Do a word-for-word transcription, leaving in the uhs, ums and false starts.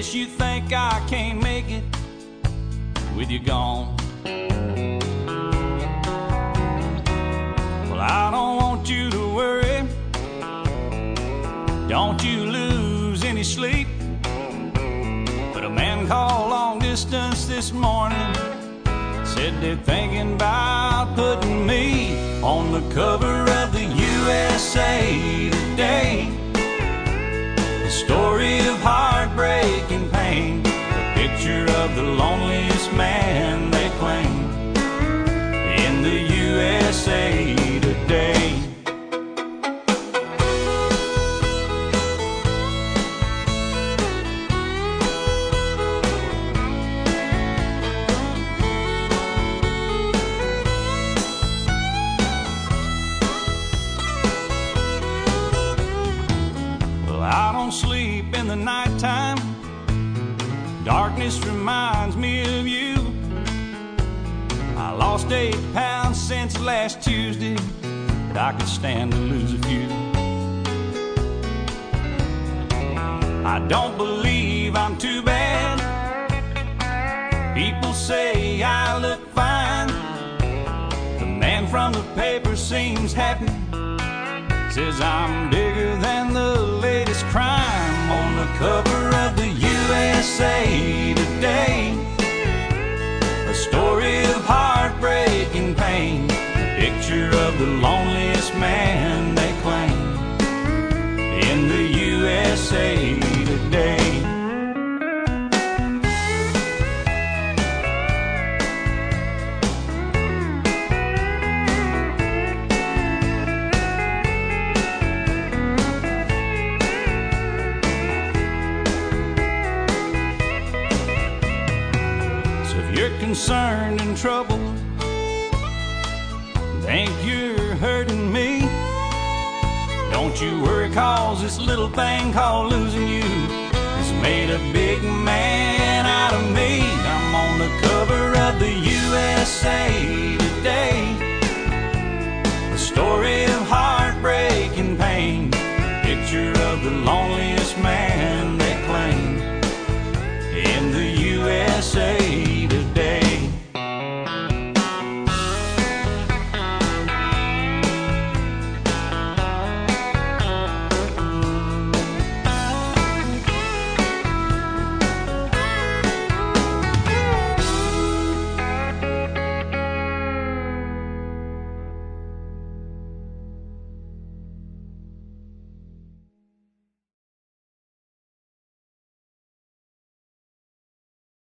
guess you think I can't make it with you gone. Well, I don't want you to worry, don't you lose any sleep. But a man called long distance this morning, said they're thinking about putting me on the cover of the U S A Today. The story of heartbreak and pain, a picture of the loneliest man they claim in the U S A Today. I don't sleep in the nighttime, darkness reminds me of you. I lost eight pounds since last Tuesday, but I could stand to lose a few. I don't believe I'm too bad, people say I look fine. The man from the paper seems happy, says I'm bigger than the latest crime on the cover of the U S A Today. A story of heartbreak and pain, a picture of the loneliest man they claim in the U S A Today. You're concerned and troubled, think you're hurting me. Don't you worry, cause this little thing called losing you has made a big man out of me. I'm on the cover of the U S A